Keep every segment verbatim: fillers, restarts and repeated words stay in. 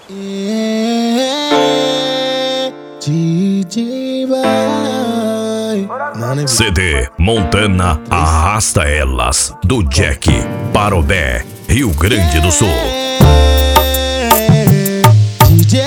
É, D J vai. C D Montana Arrasta Elas, do Jack Parobé, Rio Grande do Sul. D J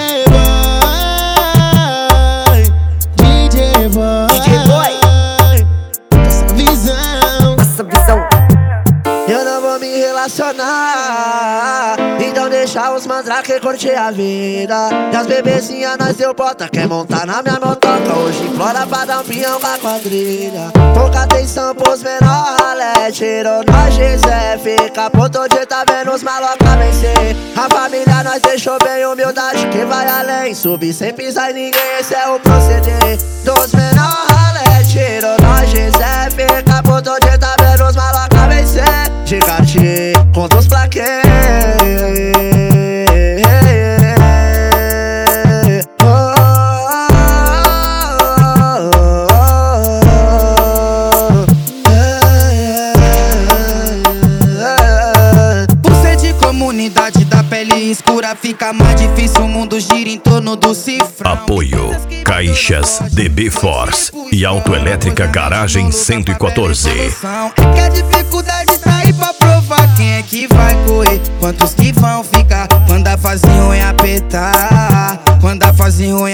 vai, D J vai, D J Boy, essa visão, essa visão. Eu não vou me relacionar, então deixa os mandrake curtir a vida. E as bebezinhas nós deu bota, quer montar na minha motoca. Hoje implora pra dar um pinhão pra quadrilha. Pouca atenção pros menor ralé, tirou nós Gisé. Fica puto de tá vendo os maloca vencer. A família nós deixou bem humildade que vai além. Subir sem pisar em ninguém, esse é o proceder dos menor ralé, tirou nós Gisé. Fica puto de tá vendo os maloca vencer. De Cartier, conta os plaquês. Oh, oh, oh, oh. Por ser de comunidade da pele escura, fica mais difícil, o mundo gira em torno do cifrão. Apoio Caixas D B Force e Autoelétrica Garagem cento e quatorze. É que a dificuldade tá aí pra provar quem é que vai correr, quantos que vão ficar quando a fase ruim apertar, quando a fase ruim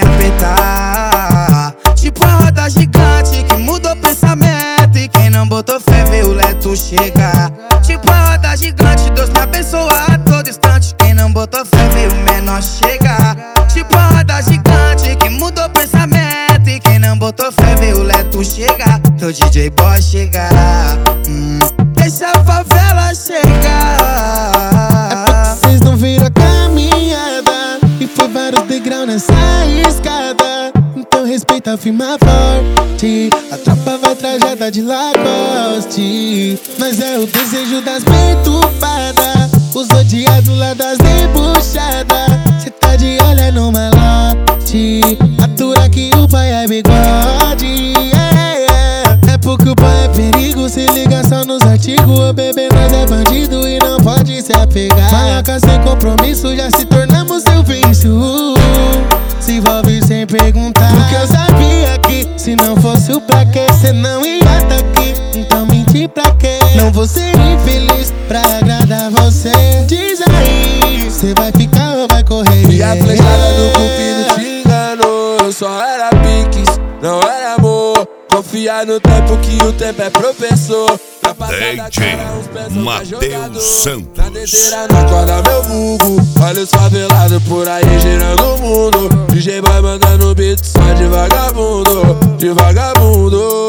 apertar. Tipo a roda gigante que mudou o pensamento, e quem não botou fé vê o leto chegar. Tipo a roda gigante, Deus me abençoa a todo instante, quem não botou fé vê o menor chegar. Tipo a roda gigante que mudou o pensamento, e quem não botou fé vê o leto chegar. Teu D J Boy chegar, hum, deixa a favela chegar. é porque vocês não viram a caminhada, e foi vários degraus nessa escada. Então respeita, firma forte, a tropa vai trajada de Lacoste. Mas é o desejo das perturbadas, os odiados lá das debuchadas. Cê tá de olho no malote, atura que o pai é bigode. Yeah, yeah. É porque o pai é perigo, se liga só nos artigos. Ô bebê, nós é bandido e não pode se apegar. Maloca sem compromisso, já se tornamos seu vício. Se envolve sem perguntar, porque eu sabia que se não fosse o plaquê, cê não ia tá aqui. Então mentir pra quê? Não vou ser infeliz pra agradar você. Diz aí, cê vai ficar ou vai correr? E a flechada do cupido te enganou. Eu só era piques, não era amor. Confia no tempo que o tempo é professor. D J Matheus Santos. Na dedeira não acorda meu vulgo. Olha os favelados por aí girando o mundo. D J vai mandando beat só de vagabundo, de vagabundo.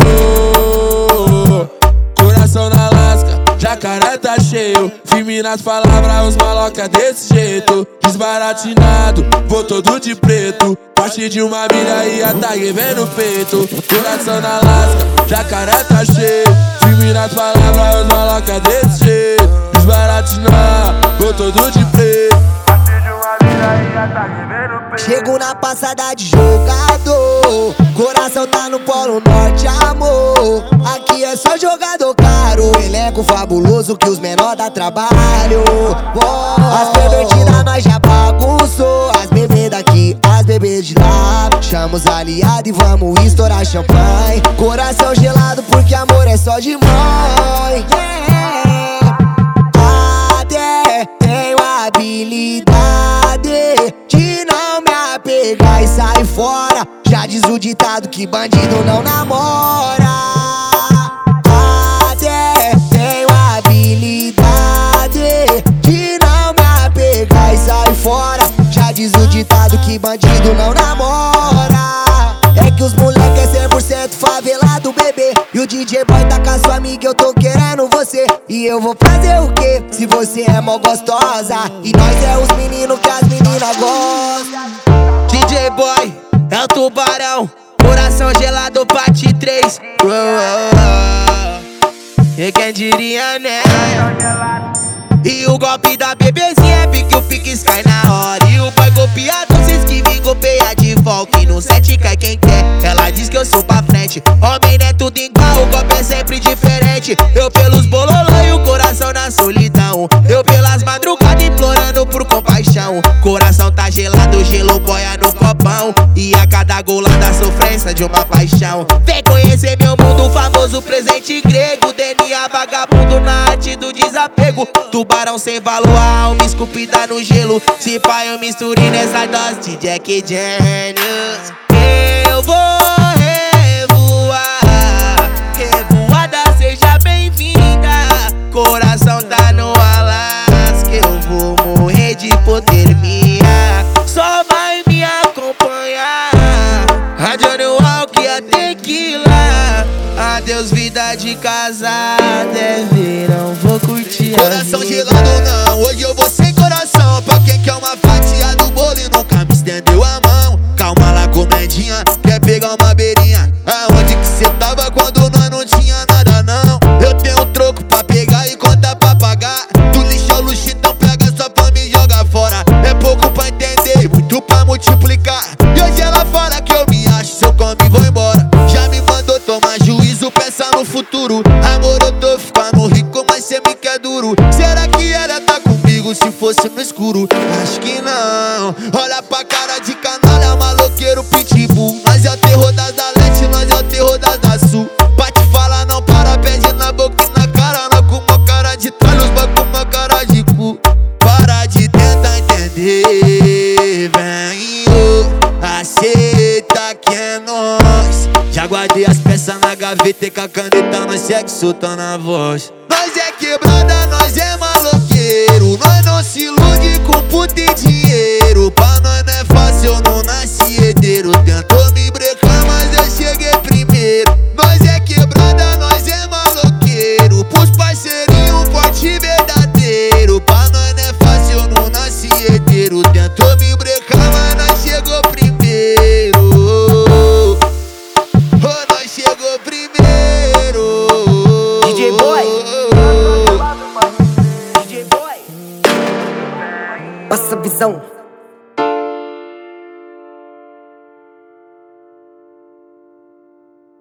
Coração na lasca, jacaré tá cheio. Firme nas palavras, os maloca desse jeito. Desbaratinado, vou todo de preto. Parte de uma milha e a tag vem no peito. Coração na lasca, jacaré tá cheio. Firme nas palavras, os maloca desse jeito. Desbaratinado, vou todo de preto. Parte de uma milha e a tag vem no peito. Chego na passada de jogador, coração tá no polo norte, amor. Aqui é só jogador caro, elenco fabuloso que os menor dá trabalho. Oh, as pervertidas nós já bagunçou, as bebês daqui, as bebês de lá. Chama os aliados e vamos estourar champanhe. Coração gelado porque amor é só de mãe. Yeah. Até tenho habilidade de não me apegar e sair fora. Já diz o ditado que bandido não namora. Até tenho habilidade de não me apegar e sair fora. Já diz o ditado que bandido não namora. É que os moleque é cem por cento favelado, bebê. E o D J Boy tá com a sua amiga, eu tô querendo você. E eu vou fazer o quê? Se você é mó gostosa e nós é os meninos que as meninas gostam. D J Boy é o tubarão, coração gelado, parte três. Oh, oh, oh. E quem diria, né? E o golpe da bebezinha é pique, o pique cai na hora. E o boy golpeado, se esquiva e golpeia de volta. E no set cai quem quer, ela diz que eu sou pra frente. Homem não é tudo igual, o golpe é sempre diferente. Eu pelos bololô e o coração na solidão. Eu pelas madrugadas implorando por compaixão. Coração tá gelado. pão. E a cada golada a sofrência de uma paixão. Vem conhecer meu mundo famoso, presente grego. D N A vagabundo na arte do desapego. Tubarão sem valor, a alma esculpida no gelo. Se pai eu misturei nessa dose de Jack Daniels. Eu vou revoar, revoada, seja bem-vinda. Coração tá no Alasca, eu vou morrer de hipotermia. Só vai me acompanhar a Johnny Walker e a Tequila. Adeus vida de casada, é verão, vou curtir a Coração vida. gelado não, hoje eu vou sem coração. Pra quem quer uma fatia do bolo e nunca me estendeu a mão. Calma lá, comedinha, quer pegar uma beirinha? Aonde que cê tava quando nós não tinha nada não? Eu tenho um troco pra pegar e conta pra pagar. Do lixo ao luxo, então pega só pra me jogar fora. É pouco pra entender e muito pra multiplicar. E hoje ela fala que eu me acho, se eu como e vou embora. Já me mandou tomar juízo, pensa no futuro. Amor, eu tô ficando rico, mas cê me quer duro. Será que ela tá comigo se fosse no escuro? Acho que não. Olha pra cara de canalha, maloqueiro pitbull. Nós é o terror das da leste, nós é o terror das da sul. Pra te falar não para, pede na boca e na cara. Não com uma cara de talho, os bagulho com uma cara de cu. Para de tentar entender, vem, oh, aceita que é nós. Já guardei as peças na gaveta e com a caneta nós segue soltando a voz. Nós é quebrada, nós é maloqueiro. Nós não se ilude com puta e dinheiro. Pra nós não é fácil, eu não nasci herdeiro. Tentou me brecar, mas eu cheguei primeiro. Nós é quebrada, nós é maloqueiro. Pros parceirinhos, forte verdadeiro. Pra nós não é fácil, eu não nasci herdeiro. Tentou me brecar, mas nós chegou primeiro. Oh, nós chegou primeiro. D J Boy, D J Boy, Passa visão.